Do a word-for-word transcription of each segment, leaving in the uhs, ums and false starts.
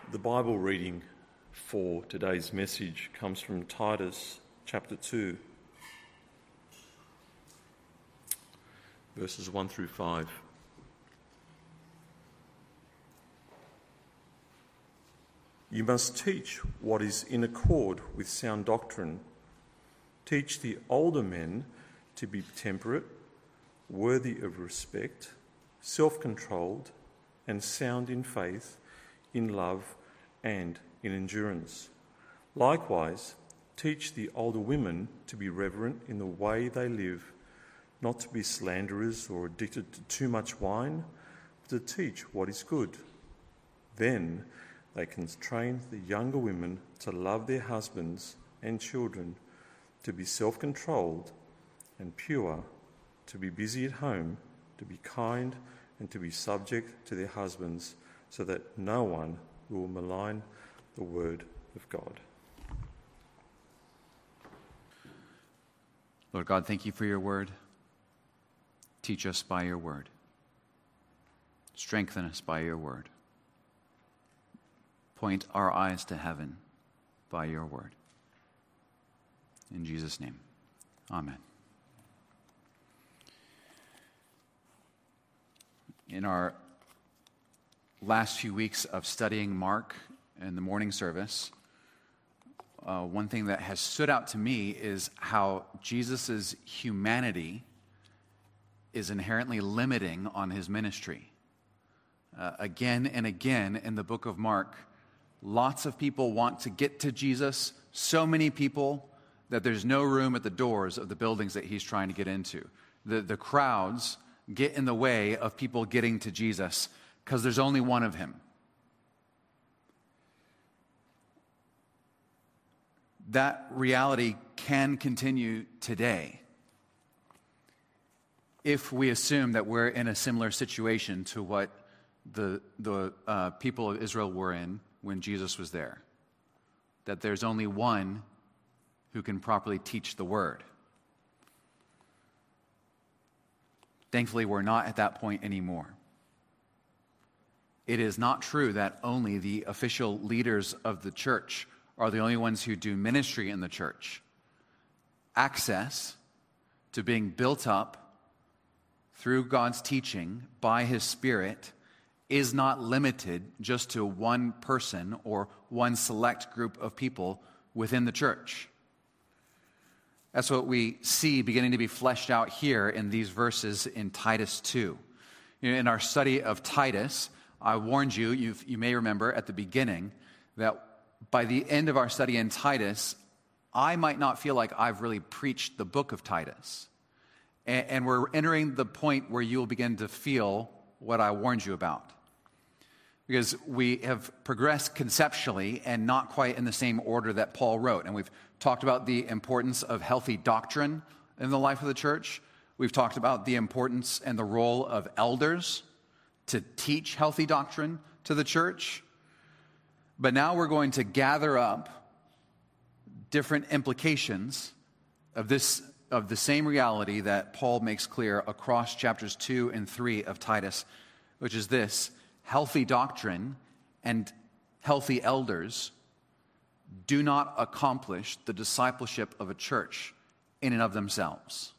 The Bible reading for today's message comes from Titus chapter two, verses one through five. You must teach what is in accord with sound doctrine. Teach the older men to be temperate, worthy of respect, self-controlled, and sound in faith, in love, and in endurance. Likewise, teach the older women to be reverent in the way they live, not to be slanderers or addicted to too much wine, but to teach what is good. Then they can train the younger women to love their husbands and children, to be self-controlled and pure, to be busy at home, to be kind, and to be subject to their husbands, so that no one will malign the word of God. Lord God, thank you for your word. Teach us by your word. Strengthen us by your word. Point our eyes to heaven by your word. In Jesus' name, amen. In our last few weeks of studying Mark in the morning service, uh, one thing that has stood out to me is how Jesus' humanity is inherently limiting on his ministry. Uh, again and again in the book of Mark, lots of people want to get to Jesus, so many people that there's no room at the doors of the buildings that he's trying to get into. The, the crowds get in the way of people getting to Jesus because there's only one of him. That reality can continue today if we assume that we're in a similar situation to what the, the uh, people of Israel were in when Jesus was there. That there's only one who can properly teach the word. Thankfully, we're not at that point anymore. It is not true that only the official leaders of the church are the only ones who do ministry in the church. Access to being built up through God's teaching by his Spirit is not limited just to one person or one select group of people within the church. That's what we see beginning to be fleshed out here in these verses in Titus two. You know, in our study of Titus, I warned you, you've, you may remember at the beginning, that by the end of our study in Titus, I might not feel like I've really preached the book of Titus. And, and we're entering the point where you'll begin to feel what I warned you about. Because we have progressed conceptually and not quite in the same order that Paul wrote. And we've talked about the importance of healthy doctrine in the life of the church. We've talked about the importance and the role of elders to teach healthy doctrine to the church. But now we're going to gather up different implications of this, of the same reality that Paul makes clear across chapters two and three of Titus, which is this: healthy doctrine and healthy elders do not accomplish the discipleship of a church in and of themselves.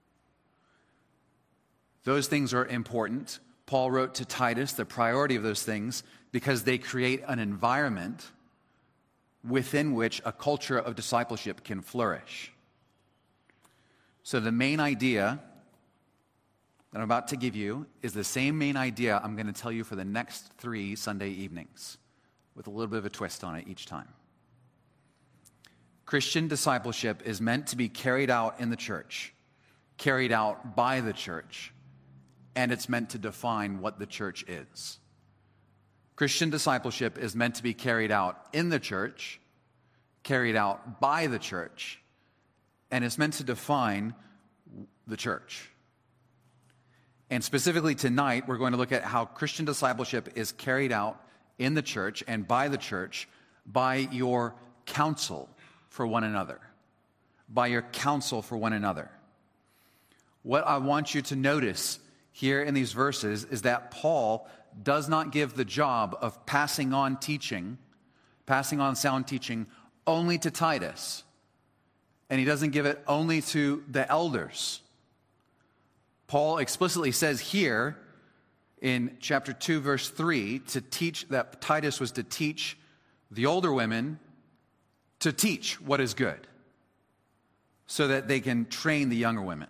Those things are important. Paul wrote to Titus the priority of those things because they create an environment within which a culture of discipleship can flourish. So the main idea that I'm about to give you is the same main idea I'm going to tell you for the next three Sunday evenings, with a little bit of a twist on it each time. Christian discipleship is meant to be carried out in the church, carried out by the church, and it's meant to define what the church is. Christian discipleship is meant to be carried out in the church, carried out by the church, and it's meant to define the church. And specifically tonight, we're going to look at how Christian discipleship is carried out in the church and by the church by your counsel for one another. By your counsel for one another. What I want you to notice here in these verses is that Paul does not give the job of passing on teaching, passing on sound teaching, only to Titus. And he doesn't give it only to the elders. Paul explicitly says here in chapter two, verse three, to teach that Titus was to teach the older women to teach what is good, so that they can train the younger women.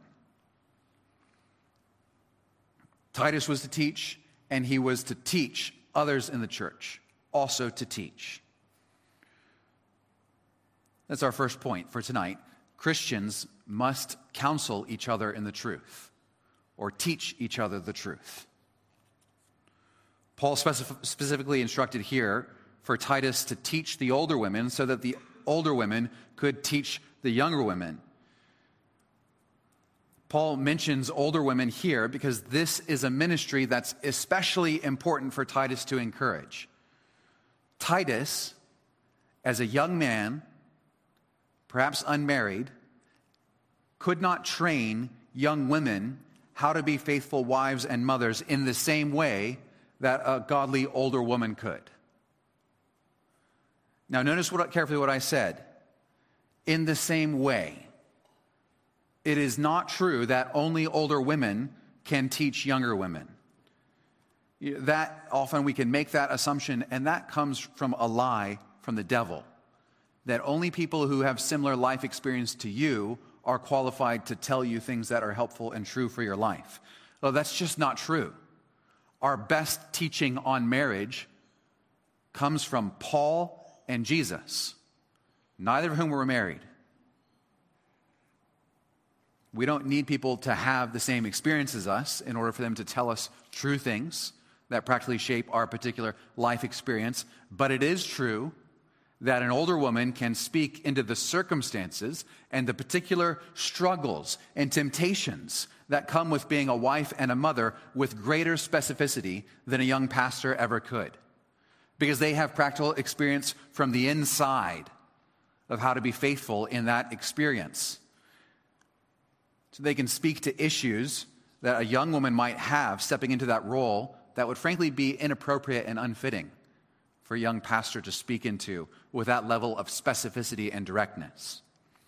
Titus was to teach, and he was to teach others in the church, also to teach. That's our first point for tonight. Christians must counsel each other in the truth, or teach each other the truth. Paul specif- specifically instructed here for Titus to teach the older women so that the older women could teach the younger women. Paul mentions older women here because this is a ministry that's especially important for Titus to encourage. Titus, as a young man, perhaps unmarried, could not train young women how to be faithful wives and mothers in the same way that a godly older woman could. Now, notice what, carefully what I said. In the same way. It is not true that only older women can teach younger women. That often we can make that assumption, and that comes from a lie from the devil. That only people who have similar life experience to you are qualified to tell you things that are helpful and true for your life. Well, that's just not true. Our best teaching on marriage comes from Paul and Jesus, neither of whom were married. We don't need people to have the same experience as us in order for them to tell us true things that practically shape our particular life experience. But it is true that an older woman can speak into the circumstances and the particular struggles and temptations that come with being a wife and a mother with greater specificity than a young pastor ever could. Because they have practical experience from the inside of how to be faithful in that experience. So they can speak to issues that a young woman might have stepping into that role that would frankly be inappropriate and unfitting for a young pastor to speak into with that level of specificity and directness.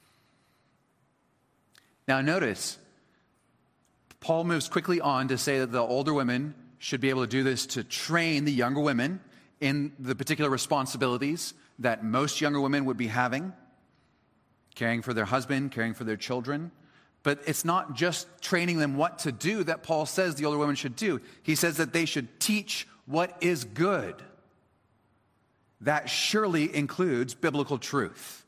Now notice, Paul moves quickly on to say that the older women should be able to do this to train the younger women in the particular responsibilities that most younger women would be having, caring for their husband, caring for their children. But it's not just training them what to do that Paul says the older women should do. He says that they should teach what is good. That surely includes biblical truth.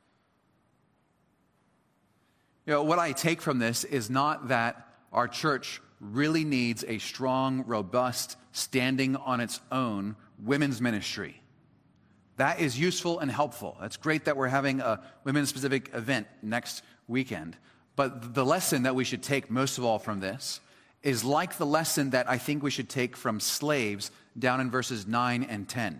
You know, what I take from this is not that our church really needs a strong, robust, standing on its own women's ministry. That is useful and helpful. It's great that we're having a women-specific event next weekend. But the lesson that we should take most of all from this is like the lesson that I think we should take from slaves down in verses nine and ten.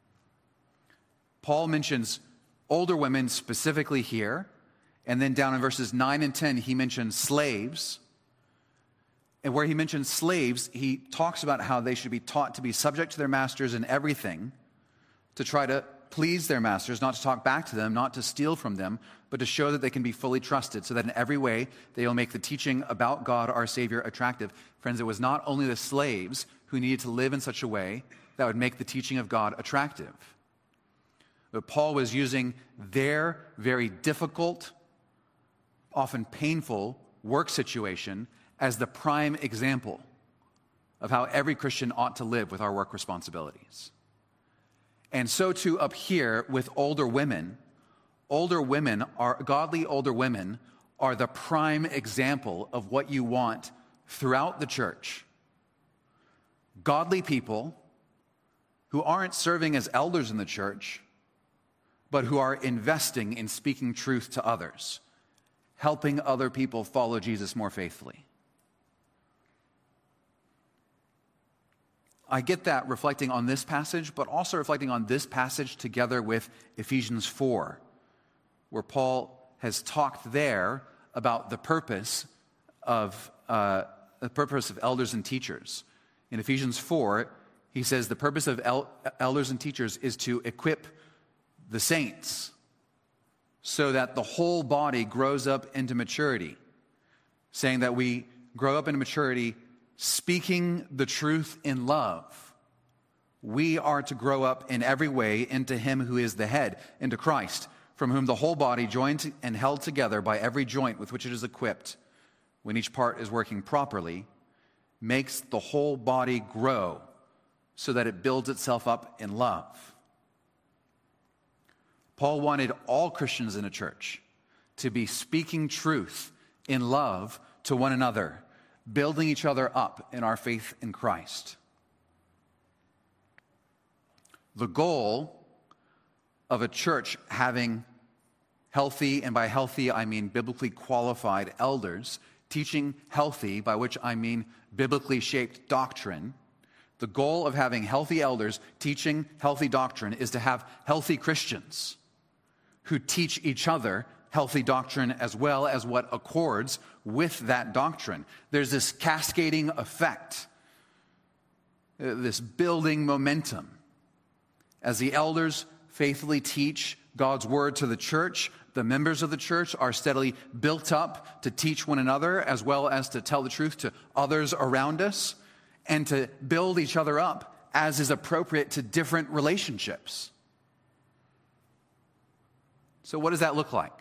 Paul mentions older women specifically here, and then down in verses nine and ten, he mentions slaves. And where he mentions slaves, he talks about how they should be taught to be subject to their masters in everything, to try to please their masters, not to talk back to them, not to steal from them, but to show that they can be fully trusted, so that in every way they will make the teaching about God, our Savior, attractive. Friends, it was not only the slaves who needed to live in such a way that would make the teaching of God attractive. But Paul was using their very difficult, often painful work situation as the prime example of how every Christian ought to live with our work responsibilities. And so too up here with older women. Older women are, godly older women are the prime example of what you want throughout the church. Godly people who aren't serving as elders in the church, but who are investing in speaking truth to others, helping other people follow Jesus more faithfully. I get that reflecting on this passage, but also reflecting on this passage together with Ephesians four, where Paul has talked there about the purpose of uh, the purpose of elders and teachers. In Ephesians four, he says the purpose of el- elders and teachers is to equip the saints so that the whole body grows up into maturity, saying that we grow up into maturity speaking the truth in love. We are to grow up in every way into him who is the head, into Christ, from whom the whole body, joined and held together by every joint with which it is equipped, when each part is working properly, makes the whole body grow so that it builds itself up in love. Paul wanted all Christians in a church to be speaking truth in love to one another, building each other up in our faith in Christ. The goal of a church having healthy, and by healthy I mean biblically qualified elders, teaching healthy, by which I mean biblically shaped doctrine. The goal of having healthy elders teaching healthy doctrine is to have healthy Christians who teach each other healthy doctrine as well as what accords with that doctrine. There's this cascading effect, this building momentum. As the elders faithfully teach God's word to the church, the members of the church are steadily built up to teach one another as well as to tell the truth to others around us and to build each other up as is appropriate to different relationships. So what does that look like?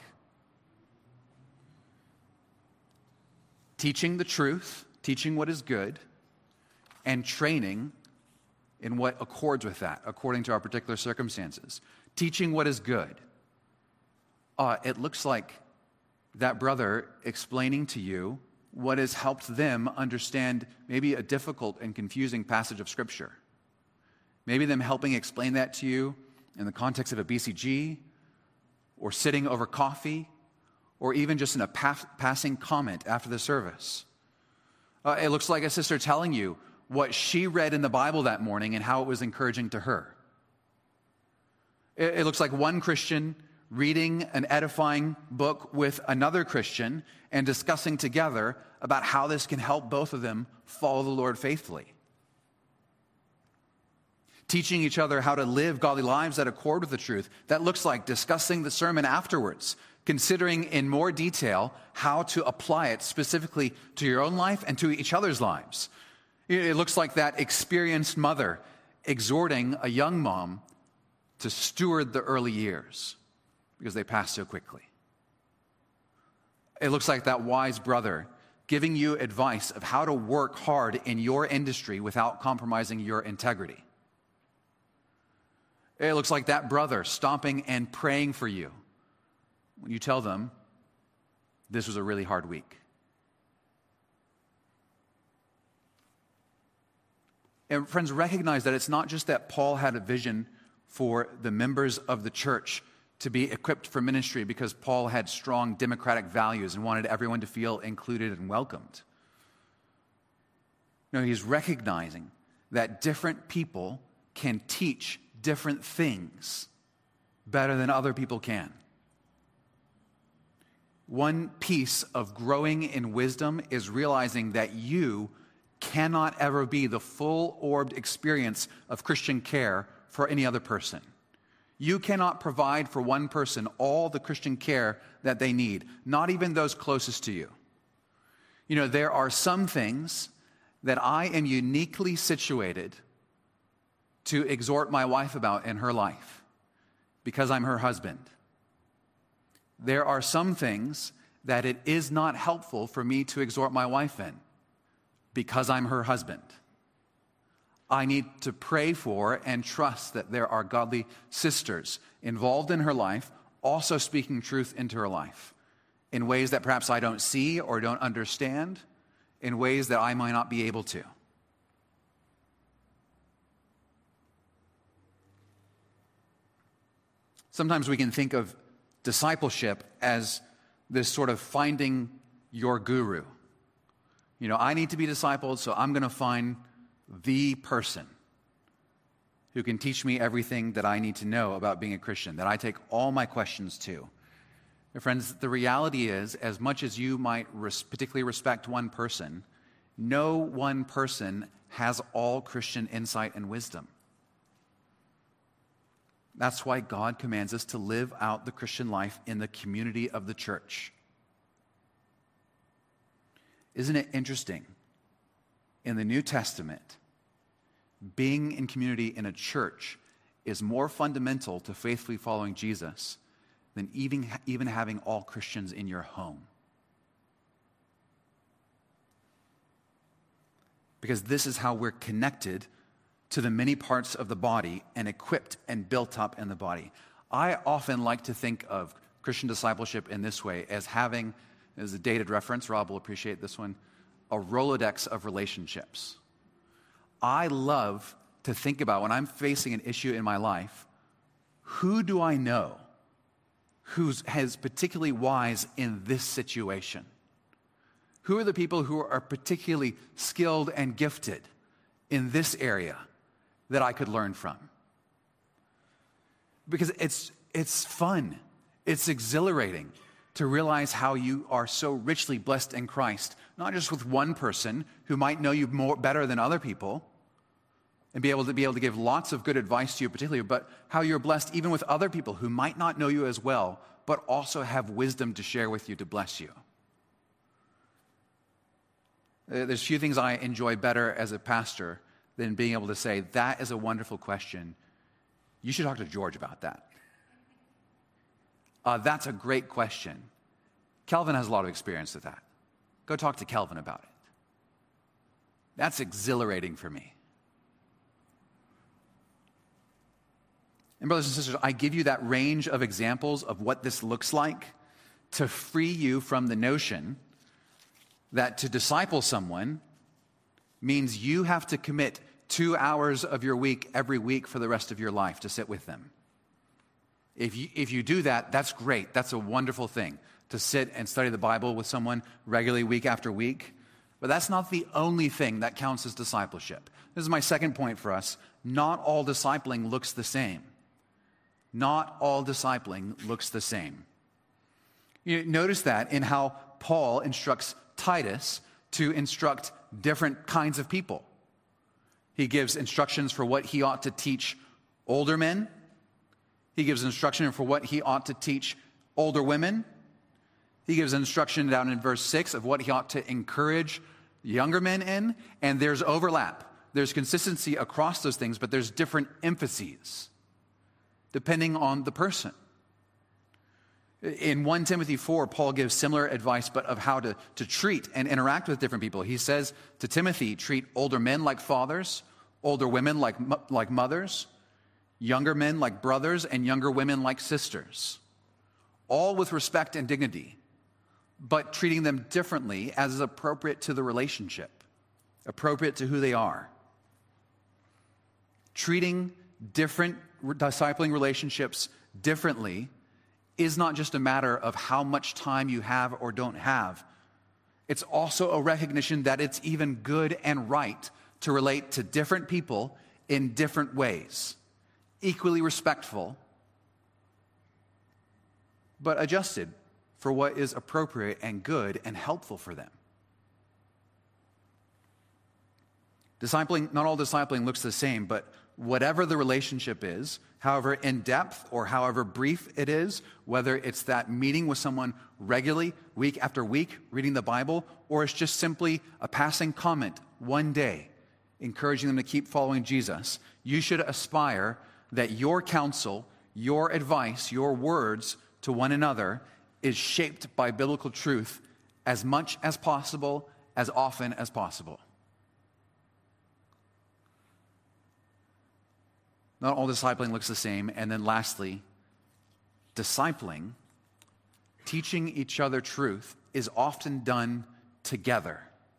Teaching the truth, teaching what is good, and training in what accords with that, according to our particular circumstances. Teaching what is good. Uh, it looks like that brother explaining to you what has helped them understand maybe a difficult and confusing passage of Scripture. Maybe them helping explain that to you in the context of a B C G, or sitting over coffee, or even just in a pa- passing comment after the service. Uh, it looks like a sister telling you what she read in the Bible that morning and how it was encouraging to her. It, it looks like one Christian reading an edifying book with another Christian and discussing together about how this can help both of them follow the Lord faithfully. Teaching each other how to live godly lives that accord with the truth. That looks like discussing the sermon afterwards, considering in more detail how to apply it specifically to your own life and to each other's lives. It looks like that experienced mother exhorting a young mom to steward the early years because they pass so quickly. It looks like that wise brother giving you advice of how to work hard in your industry without compromising your integrity. It looks like that brother stopping and praying for you when you tell them this was a really hard week. And friends, recognize that it's not just that Paul had a vision for the members of the church to be equipped for ministry because Paul had strong democratic values and wanted everyone to feel included and welcomed. No, he's recognizing that different people can teach different things better than other people can. One piece of growing in wisdom is realizing that you cannot ever be the full-orbed experience of Christian care for any other person. You cannot provide for one person all the Christian care that they need, not even those closest to you. You know, there are some things that I am uniquely situated to exhort my wife about in her life because I'm her husband. There are some things that it is not helpful for me to exhort my wife in because I'm her husband. I need to pray for and trust that there are godly sisters involved in her life, also speaking truth into her life in ways that perhaps I don't see or don't understand, in ways that I might not be able to. Sometimes we can think of discipleship as this sort of finding your guru. You know, I need to be discipled, so I'm going to find the person who can teach me everything that I need to know about being a Christian, that I take all my questions to. And friends, the reality is, as much as you might res- particularly respect one person, no one person has all Christian insight and wisdom. That's why God commands us to live out the Christian life in the community of the church. Isn't it interesting? In the New Testament, being in community in a church is more fundamental to faithfully following Jesus than even, even having all Christians in your home. Because this is how we're connected to the many parts of the body and equipped and built up in the body. I often like to think of Christian discipleship in this way as having, as a dated reference, Rob will appreciate this one, a Rolodex of relationships. I love to think about when I'm facing an issue in my life, who do I know who's has particularly wise in this situation? Who are the people who are particularly skilled and gifted in this area that I could learn from? Because it's it's fun. It's exhilarating to realize how you are so richly blessed in Christ, not just with one person who might know you more better than other people and be able to be able to give lots of good advice to you particularly, but how you're blessed even with other people who might not know you as well, but also have wisdom to share with you to bless you. There's few things I enjoy better as a pastor than being able to say, that is a wonderful question. You should talk to George about that. Uh, that's a great question. Kelvin has a lot of experience with that. Go talk to Kelvin about it. That's exhilarating for me. And brothers and sisters, I give you that range of examples of what this looks like to free you from the notion that to disciple someone means you have to commit two hours of your week every week for the rest of your life to sit with them. If you, if you do that, that's great. That's a wonderful thing, to sit and study the Bible with someone regularly week after week. But that's not the only thing that counts as discipleship. This is my second point for us. Not all discipling looks the same. Not all discipling looks the same. You notice that in how Paul instructs Titus to instruct different kinds of people. He gives instructions for what he ought to teach older men. He gives instruction for what he ought to teach older women. He gives instruction down in verse six of what he ought to encourage younger men in. And there's overlap. There's consistency across those things, but there's different emphases depending on the person. In First Timothy four, Paul gives similar advice, but of how to, to treat and interact with different people. He says to Timothy, treat older men like fathers, older women like, like mothers, younger men like brothers, and younger women like sisters, all with respect and dignity, but treating them differently as is appropriate to the relationship, appropriate to who they are. Treating different discipling relationships differently is not just a matter of how much time you have or don't have. It's also a recognition that it's even good and right to relate to different people in different ways, equally respectful, but adjusted for what is appropriate and good and helpful for them. Discipling, not all discipling looks the same, but whatever the relationship is, however in depth or however brief it is, whether it's that meeting with someone regularly, week after week, reading the Bible, or it's just simply a passing comment one day, encouraging them to keep following Jesus, you should aspire that your counsel, your advice, your words to one another is shaped by biblical truth as much as possible, as often as possible. Not all discipling looks the same. And then lastly, discipling, teaching each other truth, is often done together.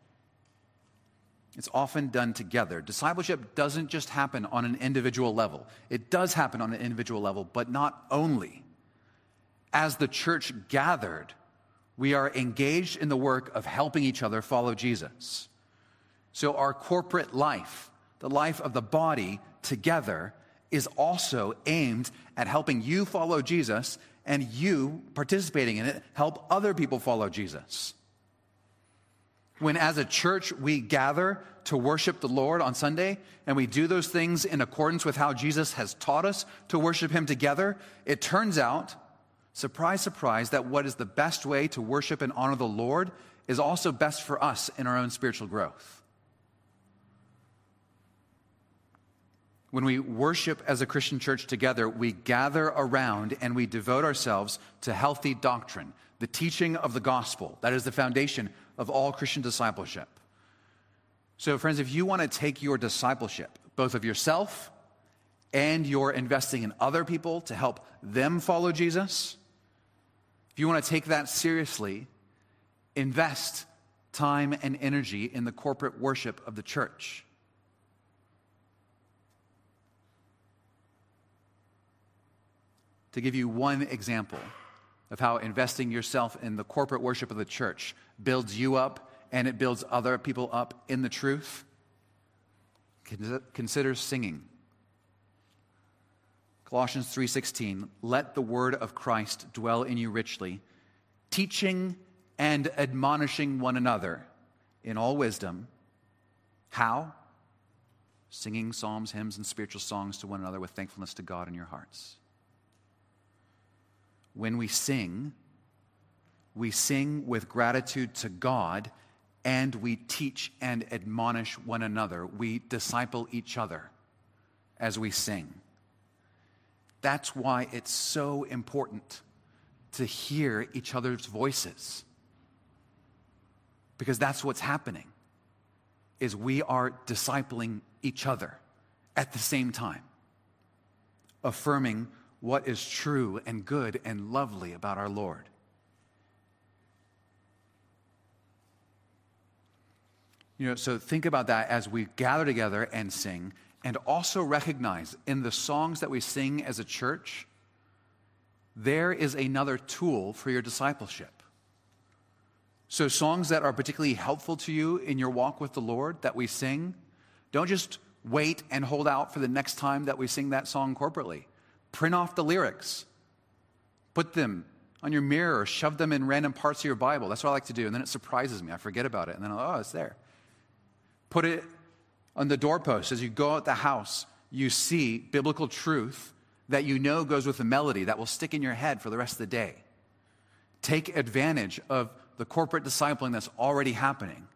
It's often done together. Discipleship doesn't just happen on an individual level. It does happen on an individual level, but not only. As the church gathered, we are engaged in the work of helping each other follow Jesus. So our corporate life, the life of the body together, is also aimed at helping you follow Jesus, and you participating in it help other people follow Jesus. When as a church we gather to worship the Lord on Sunday, and we do those things in accordance with how Jesus has taught us to worship him together, it turns out, surprise, surprise, that what is the best way to worship and honor the Lord is also best for us in our own spiritual growth. When we worship as a Christian church together, we gather around and we devote ourselves to healthy doctrine, the teaching of the gospel. That is the foundation of all Christian discipleship. So, friends, if you want to take your discipleship, both of yourself and your investing in other people to help them follow Jesus, if you want to take that seriously, invest time and energy in the corporate worship of the church. To give you one example of how investing yourself in the corporate worship of the church builds you up and it builds other people up in the truth, consider singing. Colossians three sixteen, let the word of Christ dwell in you richly, teaching and admonishing one another in all wisdom. How? Singing psalms, hymns, and spiritual songs to one another with thankfulness to God in your hearts. When we sing, we sing with gratitude to God, and we teach and admonish one another. We disciple each other as we sing. That's why it's so important to hear each other's voices. Because that's what's happening, is we are discipling each other at the same time, affirming what is true and good and lovely about our Lord. You know, so think about that as we gather together and sing, and also recognize in the songs that we sing as a church, there is another tool for your discipleship. So songs that are particularly helpful to you in your walk with the Lord that we sing, don't just wait and hold out for the next time that we sing that song corporately. Print off the lyrics. Put them on your mirror or shove them in random parts of your Bible. That's what I like to do. And then it surprises me. I forget about it. And then, oh, it's there. Put it on the doorpost. As you go out the house, you see biblical truth that you know goes with a melody that will stick in your head for the rest of the day. Take advantage of the corporate discipling that's already happening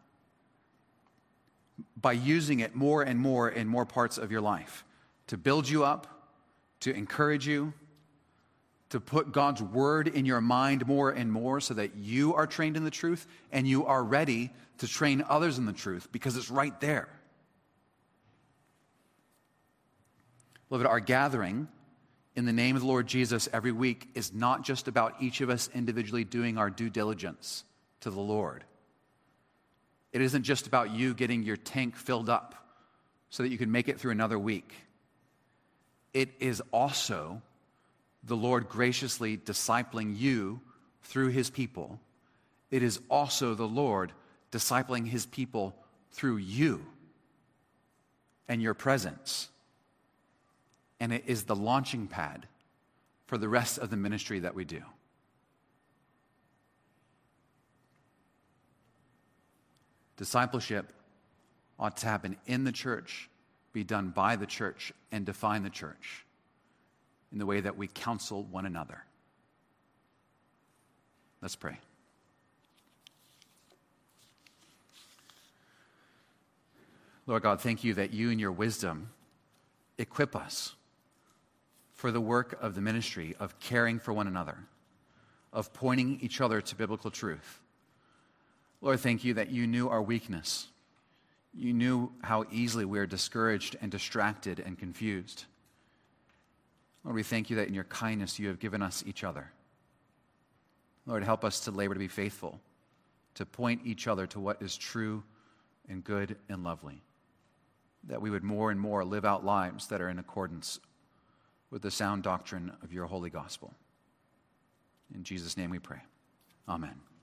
by using it more and more in more parts of your life to build you up, to encourage you, to put God's word in your mind more and more so that you are trained in the truth and you are ready to train others in the truth because it's right there. Beloved, our gathering in the name of the Lord Jesus every week is not just about each of us individually doing our due diligence to the Lord. It isn't just about you getting your tank filled up so that you can make it through another week. It is also the Lord graciously discipling you through his people. It is also the Lord discipling his people through you and your presence. And it is the launching pad for the rest of the ministry that we do. Discipleship ought to happen in the church, be done by the church, and define the church in the way that we counsel one another. Let's pray. Lord God, thank you that you in your wisdom equip us for the work of the ministry of caring for one another, of pointing each other to biblical truth. Lord, thank you that you knew our weakness. You knew how easily we are discouraged and distracted and confused. Lord, we thank you that in your kindness you have given us each other. Lord, help us to labor to be faithful, to point each other to what is true and good and lovely, that we would more and more live out lives that are in accordance with the sound doctrine of your holy gospel. In Jesus' name we pray. Amen.